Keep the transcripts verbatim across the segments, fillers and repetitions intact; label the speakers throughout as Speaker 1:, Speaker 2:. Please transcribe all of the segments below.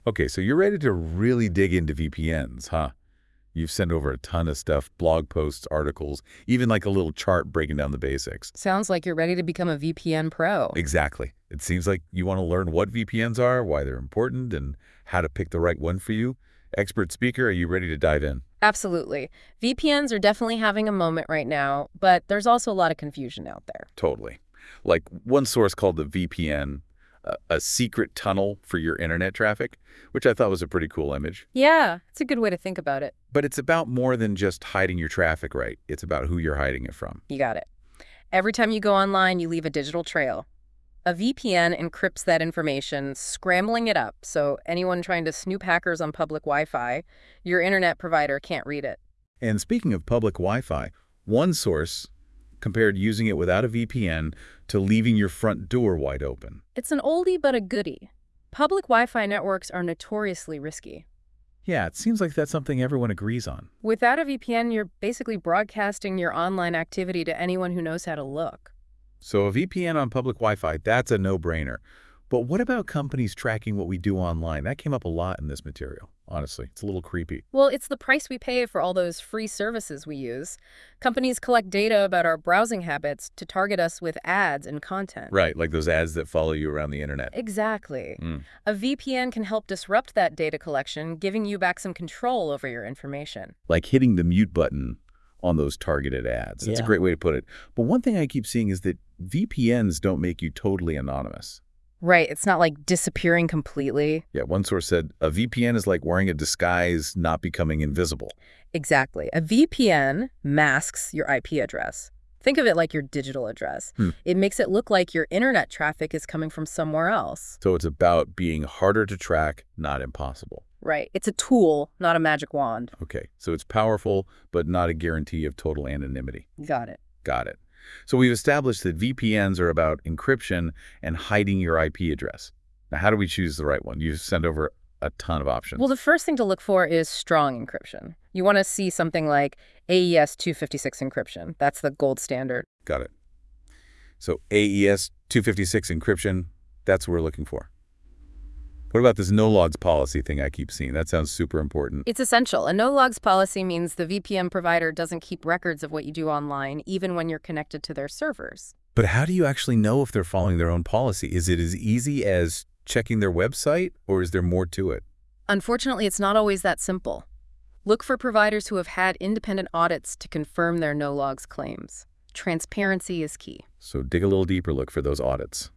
Speaker 1: Okay, so you're ready to really dig into V P Ns, huh? You've sent over a ton of stuff, blog posts, articles, even like a little chart breaking down the basics.
Speaker 2: Sounds like you're ready to become a V P N pro.
Speaker 1: Exactly. It seems like you want to learn what V P Ns are, why they're important, and how to pick the right one for you. Expert speaker, are you ready to dive in?
Speaker 2: Absolutely. V P Ns are definitely having a moment right now, but there's also a lot of confusion out there.
Speaker 1: Totally. Like one source called the V P N a, a secret tunnel for your internet traffic, which I thought was a pretty cool image.
Speaker 2: Yeah, it's a good way to think about it.
Speaker 1: But it's about more than just hiding your traffic, right? It's about who you're hiding it from.
Speaker 2: You got it. Every time you go online, you leave a digital trail. A V P N encrypts that information, scrambling it up, so anyone trying to snoop hackers on public Wi-Fi, your internet provider can't read it.
Speaker 1: And speaking of public Wi-Fi, one source compared using it without a V P N to leaving your front door wide open.
Speaker 2: It's an oldie but a goodie. Public Wi-Fi networks are notoriously risky.
Speaker 1: Yeah, it seems like that's something everyone agrees on.
Speaker 2: Without a V P N, you're basically broadcasting your online activity to anyone who knows how to look.
Speaker 1: So a V P N on public Wi-Fi, that's a no-brainer. But what about companies tracking what we do online? That came up a lot in this material. Honestly, it's a little creepy.
Speaker 2: Well, it's the price we pay for all those free services we use. Companies collect data about our browsing habits to target us with ads and content.
Speaker 1: Right, like those ads that follow you around the internet.
Speaker 2: Exactly.
Speaker 1: Mm.
Speaker 2: A V P N can help disrupt that data collection, giving you back some control over your information.
Speaker 1: Like hitting the mute button on those targeted ads. That's
Speaker 2: Yeah.
Speaker 1: a great way to put it. But one thing I keep seeing is that V P Ns don't make you totally anonymous.
Speaker 2: Right, it's not like disappearing completely.
Speaker 1: Yeah, one source said, a V P N is like wearing a disguise, not becoming invisible.
Speaker 2: Exactly. A V P N masks your I P address. Think of it like your digital address.
Speaker 1: Hmm.
Speaker 2: It makes it look like your internet traffic is coming from somewhere else.
Speaker 1: So it's about being harder to track, not impossible.
Speaker 2: Right. It's a tool, not a magic wand.
Speaker 1: Okay, so it's powerful, but not a guarantee of total anonymity.
Speaker 2: Got it.
Speaker 1: Got it. So we've established that V P Ns are about encryption and hiding your I P address. Now, how do we choose the right one? You send over a ton of options.
Speaker 2: Well, the first thing to look for is strong encryption. You want to see something like A E S two fifty-six encryption. That's the gold standard.
Speaker 1: Got it. So A E S two fifty-six encryption, that's what we're looking for. What about this no logs policy thing I keep seeing? That sounds super important.
Speaker 2: It's essential. A no-logs policy means the V P N provider doesn't keep records of what you do online, even when you're connected to their servers.
Speaker 1: But how do you actually know if they're following their own policy? Is it as easy as checking their website, or is there more to it?
Speaker 2: Unfortunately, it's not always that simple. Look for providers who have had independent audits to confirm their no-logs claims. Transparency is key.
Speaker 1: So dig a little deeper, look for those audits.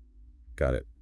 Speaker 1: Got it.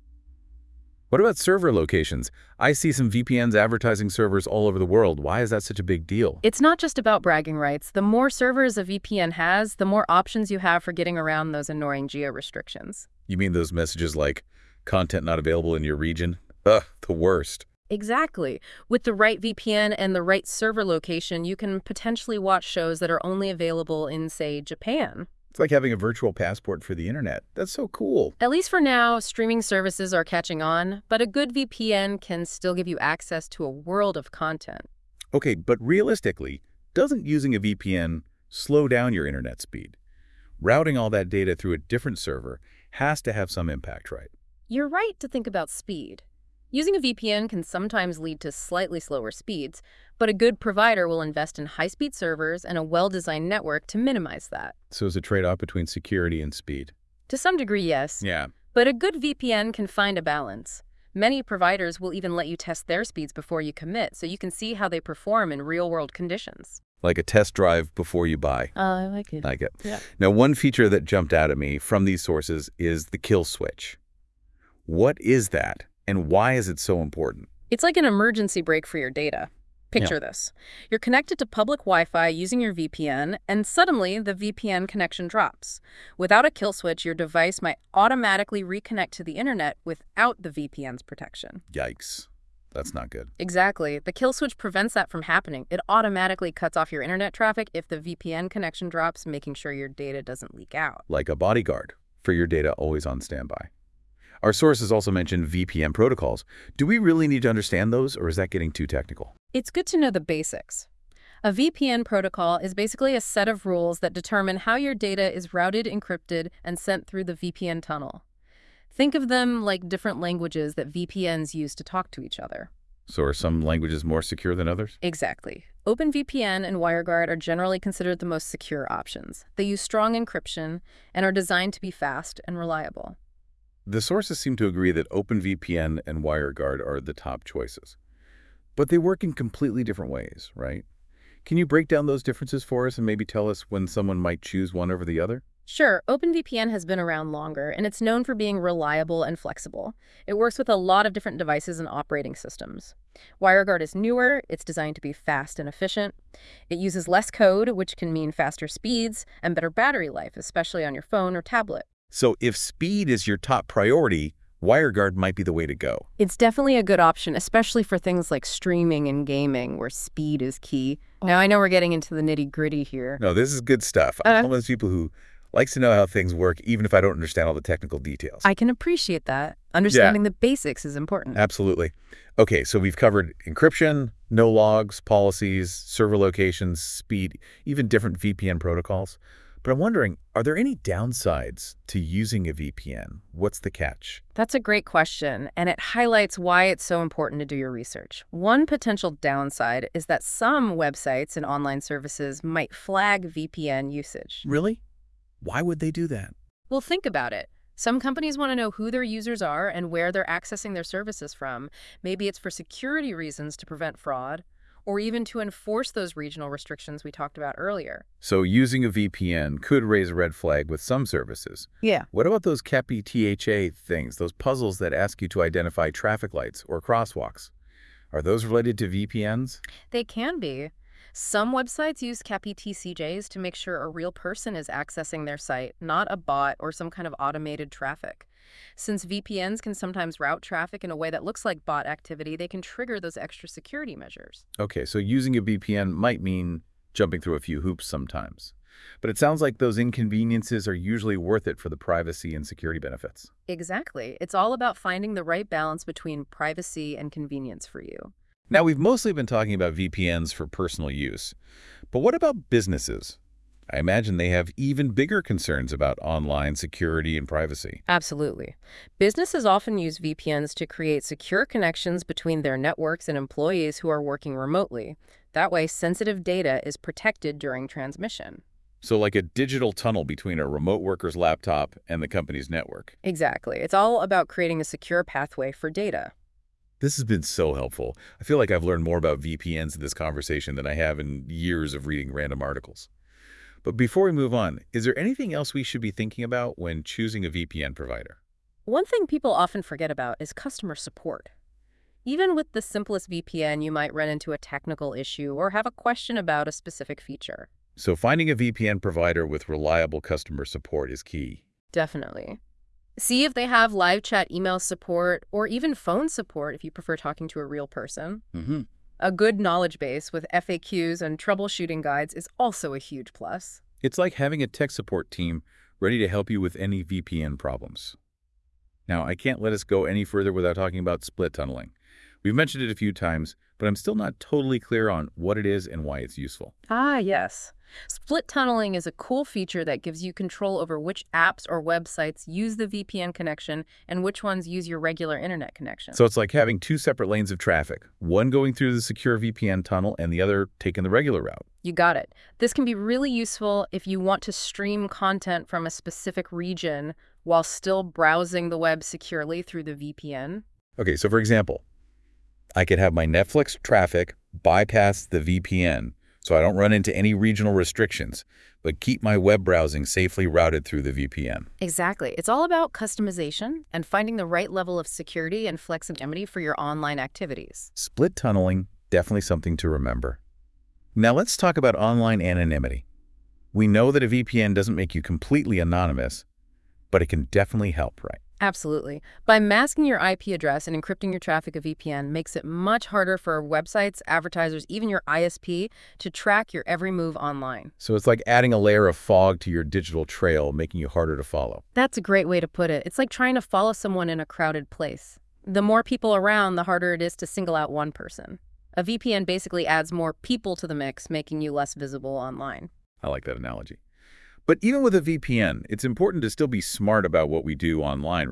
Speaker 1: What about server locations? I see some V P Ns advertising servers all over the world. Why is that such a big deal?
Speaker 2: It's not just about bragging rights. The more servers a V P N has, the more options you have for getting around those annoying geo-restrictions.
Speaker 1: You mean those messages like, content not available in your region? Ugh, the worst.
Speaker 2: Exactly. With the right V P N and the right server location, you can potentially watch shows that are only available in, say, Japan.
Speaker 1: It's like having a virtual passport for the internet. That's so cool.
Speaker 2: At least for now, streaming services are catching on, but a good V P N can still give you access to a world of content.
Speaker 1: Okay, but realistically, doesn't using a V P N slow down your internet speed? Routing all that data through a different server has to have some impact, right?
Speaker 2: You're right to think about speed. Using a V P N can sometimes lead to slightly slower speeds, but a good provider will invest in high-speed servers and a well-designed network to minimize that.
Speaker 1: So it's a trade-off between security and speed.
Speaker 2: To some degree, yes.
Speaker 1: Yeah.
Speaker 2: But a good V P N can find a balance. Many providers will even let you test their speeds before you commit, so you can see how they perform in real-world conditions.
Speaker 1: Like a test drive before you buy.
Speaker 2: Uh, I like it.
Speaker 1: Like it.
Speaker 2: Yeah.
Speaker 1: Now, one feature that jumped out at me from these sources is the kill switch. What is that, and why is it so important?
Speaker 2: It's like an emergency brake for your data. Picture this. You're connected to public Wi-Fi using your V P N, and suddenly the V P N connection drops. Without a kill switch, your device might automatically reconnect to the internet without the V P N's protection.
Speaker 1: Yikes. That's not good.
Speaker 2: Exactly. The kill switch prevents that from happening. It automatically cuts off your internet traffic if the V P N connection drops, making sure your data doesn't leak out.
Speaker 1: Like a bodyguard for your data always on standby. Our sources also mentioned V P N protocols. Do we really need to understand those, or is that getting too technical?
Speaker 2: It's good to know the basics. A V P N protocol is basically a set of rules that determine how your data is routed, encrypted, and sent through the V P N tunnel. Think of them like different languages that V P Ns use to talk to each other.
Speaker 1: So are some languages more secure than others?
Speaker 2: Exactly. OpenVPN and WireGuard are generally considered the most secure options. They use strong encryption and are designed to be fast and reliable.
Speaker 1: The sources seem to agree that OpenVPN and WireGuard are the top choices. But they work in completely different ways, right? Can you break down those differences for us and maybe tell us when someone might choose one over the other?
Speaker 2: Sure, OpenVPN has been around longer, and it's known for being reliable and flexible. It works with a lot of different devices and operating systems. WireGuard is newer, it's designed to be fast and efficient. It uses less code, which can mean faster speeds and better battery life, especially on your phone or tablet.
Speaker 1: So if speed is your top priority, WireGuard might be the way to go.
Speaker 2: It's definitely a good option, especially for things like streaming and gaming, where speed is key. Now, I know we're getting into the nitty-gritty here.
Speaker 1: No, this is good stuff.
Speaker 2: Uh,
Speaker 1: I'm one of those people who likes to know how things work, even if I don't understand all the technical details.
Speaker 2: I can appreciate that. Understanding the basics is important.
Speaker 1: Absolutely. Okay, so we've covered encryption, no logs, policies, server locations, speed, even different V P N protocols. But I'm wondering, are there any downsides to using a V P N? What's the catch?
Speaker 2: That's a great question, and it highlights why it's so important to do your research. One potential downside is that some websites and online services might flag V P N usage.
Speaker 1: Really? Why would they do that?
Speaker 2: Well, think about it. Some companies want to know who their users are and where they're accessing their services from. Maybe it's for security reasons to prevent fraud, or even to enforce those regional restrictions we talked about earlier.
Speaker 1: So using a V P N could raise a red flag with some services.
Speaker 2: Yeah.
Speaker 1: What about those C A P I T H A things, those puzzles that ask you to identify traffic lights or crosswalks? Are those related to V P Ns?
Speaker 2: They can be. Some websites use C A P I T C Js to make sure a real person is accessing their site, not a bot or some kind of automated traffic. Since V P Ns can sometimes route traffic in a way that looks like bot activity, they can trigger those extra security measures.
Speaker 1: Okay, so using a V P N might mean jumping through a few hoops sometimes. But it sounds like those inconveniences are usually worth it for the privacy and security benefits.
Speaker 2: Exactly. It's all about finding the right balance between privacy and convenience for you.
Speaker 1: Now, we've mostly been talking about V P Ns for personal use. But what about businesses? I imagine they have even bigger concerns about online security and privacy.
Speaker 2: Absolutely. Businesses often use V P Ns to create secure connections between their networks and employees who are working remotely. That way, sensitive data is protected during transmission.
Speaker 1: So like a digital tunnel between a remote worker's laptop and the company's network.
Speaker 2: Exactly. It's all about creating a secure pathway for data.
Speaker 1: This has been so helpful. I feel like I've learned more about V P Ns in this conversation than I have in years of reading random articles. But before we move on, is there anything else we should be thinking about when choosing a V P N provider?
Speaker 2: One thing people often forget about is customer support. Even with the simplest V P N, you might run into a technical issue or have a question about a specific feature.
Speaker 1: So finding a V P N provider with reliable customer support is key.
Speaker 2: Definitely. See if they have live chat email support or even phone support if you prefer talking to a real person.
Speaker 1: Mm-hmm.
Speaker 2: A good knowledge base with F A Qs and troubleshooting guides is also a huge plus.
Speaker 1: It's like having a tech support team ready to help you with any V P N problems. Now, I can't let us go any further without talking about split tunneling. We've mentioned it a few times, but I'm still not totally clear on what it is and why it's useful.
Speaker 2: Ah, yes. Split tunneling is a cool feature that gives you control over which apps or websites use the V P N connection and which ones use your regular internet connection.
Speaker 1: So it's like having two separate lanes of traffic, one going through the secure V P N tunnel and the other taking the regular route.
Speaker 2: You got it. This can be really useful if you want to stream content from a specific region while still browsing the web securely through the V P N.
Speaker 1: Okay, so for example, I could have my Netflix traffic bypass the V P N so I don't run into any regional restrictions, but keep my web browsing safely routed through the V P N.
Speaker 2: Exactly. It's all about customization and finding the right level of security and flexibility for your online activities.
Speaker 1: Split tunneling, definitely something to remember. Now let's talk about online anonymity. We know that a V P N doesn't make you completely anonymous, but it can definitely help, right?
Speaker 2: Absolutely. By masking your I P address and encrypting your traffic, a V P N makes it much harder for websites, advertisers, even your I S P to track your every move online.
Speaker 1: So it's like adding a layer of fog to your digital trail, making you harder to follow.
Speaker 2: That's a great way to put it. It's like trying to follow someone in a crowded place. The more people around, the harder it is to single out one person. A V P N basically adds more people to the mix, making you less visible online.
Speaker 1: I like that analogy. But even with a V P N, it's important to still be smart about what we do online, right?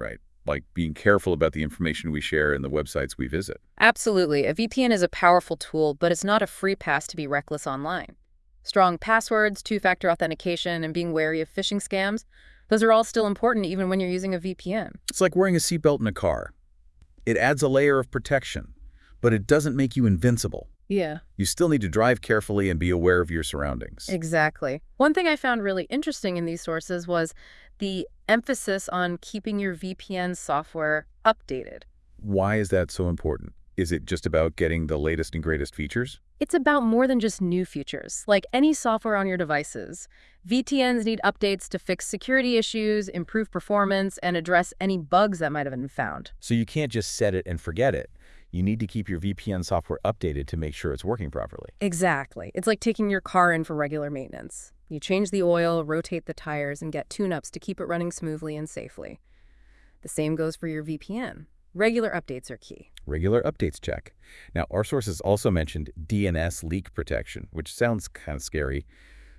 Speaker 1: like being careful about the information we share and the websites we visit.
Speaker 2: Absolutely. A V P N is a powerful tool, but it's not a free pass to be reckless online. Strong passwords, two-factor authentication, and being wary of phishing scams, those are all still important even when you're using a V P N.
Speaker 1: It's like wearing a seatbelt in a car. It adds a layer of protection, but it doesn't make you invincible.
Speaker 2: Yeah.
Speaker 1: You still need to drive carefully and be aware of your surroundings.
Speaker 2: Exactly. One thing I found really interesting in these sources was the emphasis on keeping your V P N software updated.
Speaker 1: Why is that so important? Is it just about getting the latest and greatest features?
Speaker 2: It's about more than just new features. Like any software on your devices, V P Ns need updates to fix security issues, improve performance, and address any bugs that might have been found.
Speaker 3: So you can't just set it and forget it. You need to keep your V P N software updated to make sure it's working properly.
Speaker 2: Exactly. It's like taking your car in for regular maintenance. You change the oil, rotate the tires, and get tune-ups to keep it running smoothly and safely. The same goes for your V P N. Regular updates are key.
Speaker 1: Regular updates check. Now, our sources also mentioned D N S leak protection, which sounds kind of scary.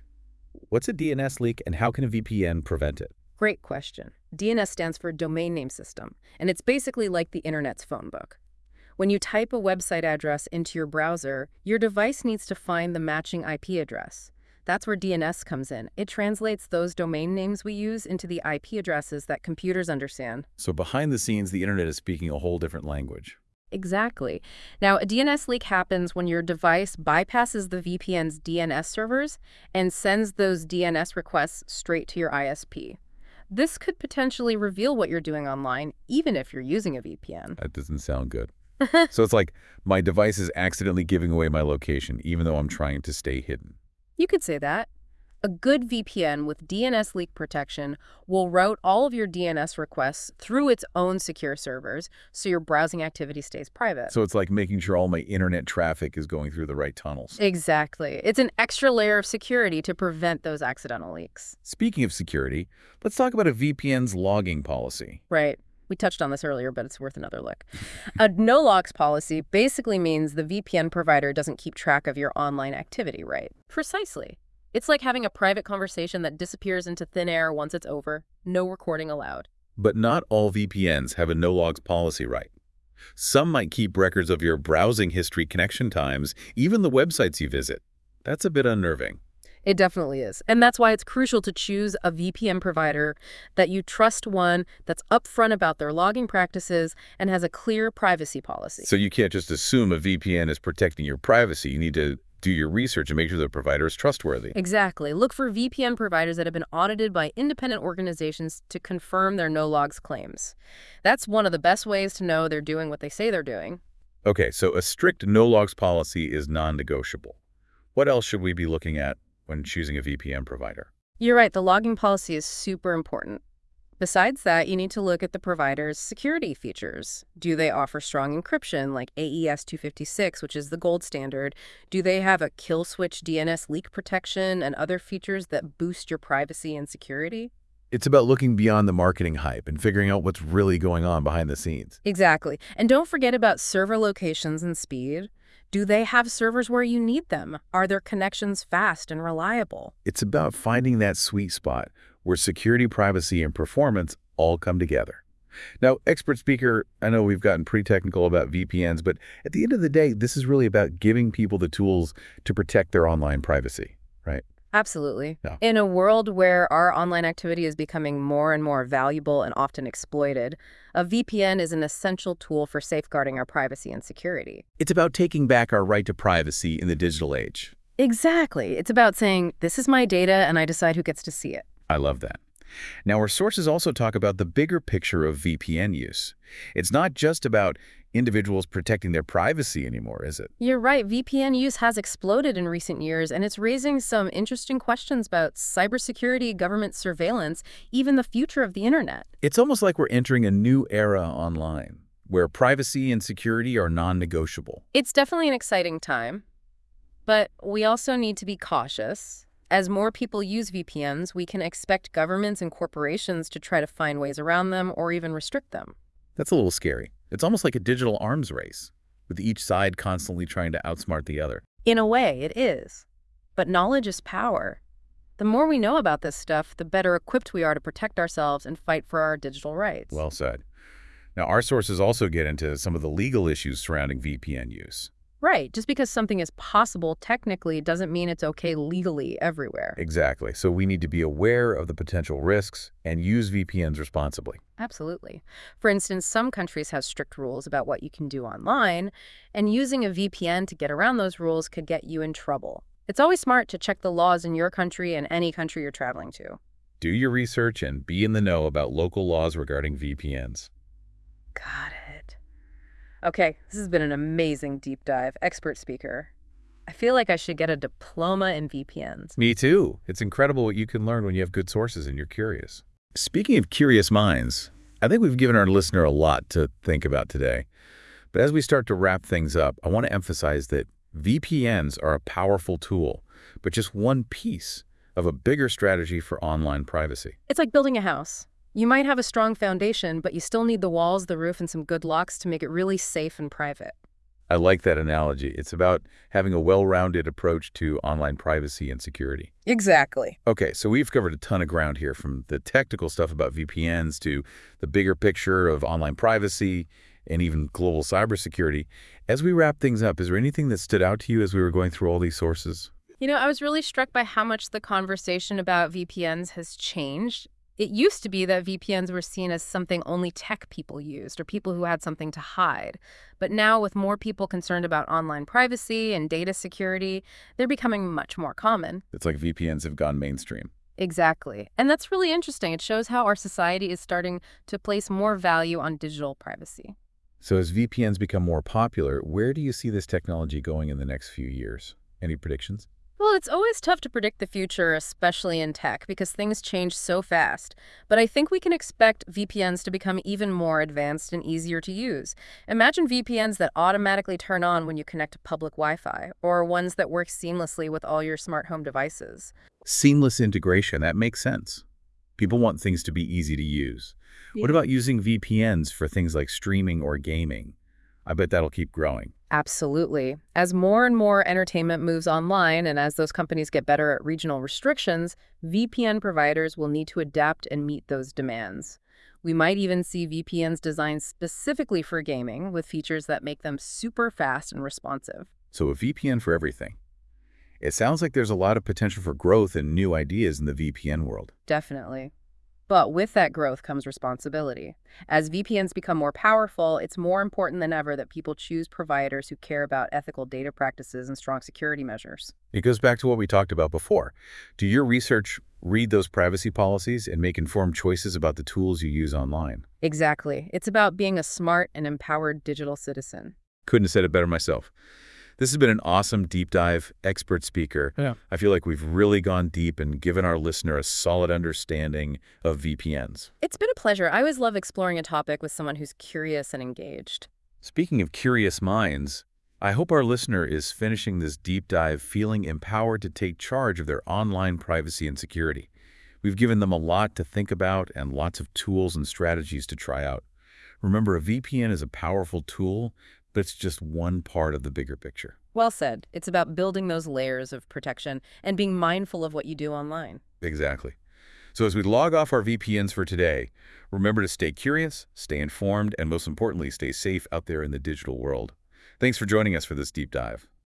Speaker 1: What's a D N S leak and how can a V P N prevent it?
Speaker 2: Great question. D N S stands for Domain Name System, and it's basically like the internet's phone book. When you type a website address into your browser, your device needs to find the matching I P address. That's where D N S comes in. It translates those domain names we use into the I P addresses that computers understand.
Speaker 1: So behind the scenes, the internet is speaking a whole different language.
Speaker 2: Exactly. Now, a D N S leak happens when your device bypasses the V P N's D N S servers and sends those D N S requests straight to your I S P. This could potentially reveal what you're doing online, even if you're using a V P N.
Speaker 1: That doesn't sound good. So it's like my device is accidentally giving away my location, even though I'm trying to stay hidden.
Speaker 2: You could say that. A good V P N with D N S leak protection will route all of your D N S requests through its own secure servers, so your browsing activity stays private.
Speaker 1: So it's like making sure all my internet traffic is going through the right tunnels.
Speaker 2: Exactly. It's an extra layer of security to prevent those accidental leaks.
Speaker 1: Speaking of security, let's talk about a V P N's logging policy.
Speaker 2: Right. We touched on this earlier, but it's worth another look. A no-logs policy basically means the V P N provider doesn't keep track of your online activity, right? Precisely. It's like having a private conversation that disappears into thin air once it's over. No recording allowed.
Speaker 1: But not all V P Ns have a no-logs policy, right? Some might keep records of your browsing history, connection times, even the websites you visit. That's a bit unnerving.
Speaker 2: It definitely is. And that's why it's crucial to choose a V P N provider that you trust, one that's upfront about their logging practices and has a clear privacy policy.
Speaker 1: So you can't just assume a V P N is protecting your privacy. You need to do your research and make sure the provider is trustworthy.
Speaker 2: Exactly. Look for V P N providers that have been audited by independent organizations to confirm their no-logs claims. That's one of the best ways to know they're doing what they say they're doing.
Speaker 1: Okay, so a strict no-logs policy is non-negotiable. What else should we be looking at when choosing a V P N provider?
Speaker 2: You're right, the logging policy is super important. Besides that, you need to look at the provider's security features. Do they offer strong encryption like A E S two fifty-six, which is the gold standard? Do they have a kill switch D N S leak protection and other features that boost your privacy and security?
Speaker 1: It's about looking beyond the marketing hype and figuring out what's really going on behind the scenes.
Speaker 2: Exactly. And don't forget about server locations and speed. Do they have servers where you need them? Are their connections fast and reliable?
Speaker 1: It's about finding that sweet spot where security, privacy, and performance all come together. Now, expert speaker, I know we've gotten pretty technical about V P Ns, but at the end of the day, this is really about giving people the tools to protect their online privacy, right?
Speaker 2: Absolutely.
Speaker 1: Yeah.
Speaker 2: In a world where our online activity is becoming more and more valuable and often exploited, a V P N is an essential tool for safeguarding our privacy and security.
Speaker 1: It's about taking back our right to privacy in the digital age.
Speaker 2: Exactly. It's about saying, this is my data and I decide who gets to see it.
Speaker 1: I love that. Now, our sources also talk about the bigger picture of V P N use. It's not just about individuals protecting their privacy anymore, is it?
Speaker 2: You're right. V P N use has exploded in recent years, and it's raising some interesting questions about cybersecurity, government surveillance, even the future of the internet.
Speaker 1: It's almost like we're entering a new era online, where privacy and security are non-negotiable.
Speaker 2: It's definitely an exciting time, but we also need to be cautious. As more people use V P Ns, we can expect governments and corporations to try to find ways around them or even restrict them.
Speaker 1: That's a little scary. It's almost like a digital arms race, with each side constantly trying to outsmart the other.
Speaker 2: In a way, it is. But knowledge is power. The more we know about this stuff, the better equipped we are to protect ourselves and fight for our digital rights.
Speaker 1: Well said. Now, our sources also get into some of the legal issues surrounding V P N use.
Speaker 2: Right. Just because something is possible technically doesn't mean it's okay legally everywhere.
Speaker 1: Exactly. So we need to be aware of the potential risks and use V P Ns responsibly.
Speaker 2: Absolutely. For instance, some countries have strict rules about what you can do online, and using a V P N to get around those rules could get you in trouble. It's always smart to check the laws in your country and any country you're traveling to.
Speaker 1: Do your research and be in the know about local laws regarding V P Ns.
Speaker 2: Got it. Okay, this has been an amazing deep dive. Expert speaker. I feel like I should get a diploma in V P Ns.
Speaker 1: Me too. It's incredible what you can learn when you have good sources and you're curious. Speaking of curious minds, I think we've given our listener a lot to think about today. But as we start to wrap things up, I want to emphasize that V P Ns are a powerful tool, but just one piece of a bigger strategy for online privacy.
Speaker 2: It's like building a house. You might have a strong foundation, but you still need the walls, the roof, and some good locks to make it really safe and private.
Speaker 1: I like that analogy. It's about having a well-rounded approach to online privacy and security.
Speaker 2: Exactly.
Speaker 1: Okay, so we've covered a ton of ground here, from the technical stuff about V P Ns to the bigger picture of online privacy and even global cybersecurity. As we wrap things up, is there anything that stood out to you as we were going through all these sources?
Speaker 2: You know, I was really struck by how much the conversation about V P Ns has changed. It used to be that V P Ns were seen as something only tech people used or people who had something to hide. But now, with more people concerned about online privacy and data security, they're becoming much more common.
Speaker 1: It's like V P Ns have gone mainstream.
Speaker 2: Exactly. And that's really interesting. It shows how our society is starting to place more value on digital privacy.
Speaker 1: So as V P Ns become more popular, where do you see this technology going in the next few years? Any predictions?
Speaker 2: Well, it's always tough to predict the future, especially in tech, because things change so fast. But I think we can expect V P Ns to become even more advanced and easier to use. Imagine V P Ns that automatically turn on when you connect to public Wi-Fi, or ones that work seamlessly with all your smart home devices.
Speaker 1: Seamless integration, that makes sense. People want things to be easy to use.
Speaker 2: Yeah.
Speaker 1: What about using V P Ns for things like streaming or gaming? I bet that'll keep growing.
Speaker 2: Absolutely. As more and more entertainment moves online and as those companies get better at regional restrictions, V P N providers will need to adapt and meet those demands. We might even see V P Ns designed specifically for gaming with features that make them super fast and responsive.
Speaker 1: So a V P N for everything. It sounds like there's a lot of potential for growth and new ideas in the V P N world.
Speaker 2: Definitely. But with that growth comes responsibility. As V P Ns become more powerful, it's more important than ever that people choose providers who care about ethical data practices and strong security measures.
Speaker 1: It goes back to what we talked about before. Do your research read those privacy policies and make informed choices about the tools you use online?
Speaker 2: Exactly. It's about being a smart and empowered digital citizen.
Speaker 1: Couldn't have said it better myself. This has been an awesome deep dive, expert speaker.
Speaker 3: Yeah.
Speaker 1: I feel like we've really gone deep and given our listener a solid understanding of V P Ns.
Speaker 2: It's been a pleasure. I always love exploring a topic with someone who's curious and engaged.
Speaker 1: Speaking of curious minds, I hope our listener is finishing this deep dive feeling empowered to take charge of their online privacy and security. We've given them a lot to think about and lots of tools and strategies to try out. Remember, a V P N is a powerful tool, but it's just one part of the bigger picture.
Speaker 2: Well said. It's about building those layers of protection and being mindful of what you do online.
Speaker 1: Exactly. So as we log off our V P Ns for today, remember to stay curious, stay informed, and most importantly, stay safe out there in the digital world. Thanks for joining us for this deep dive.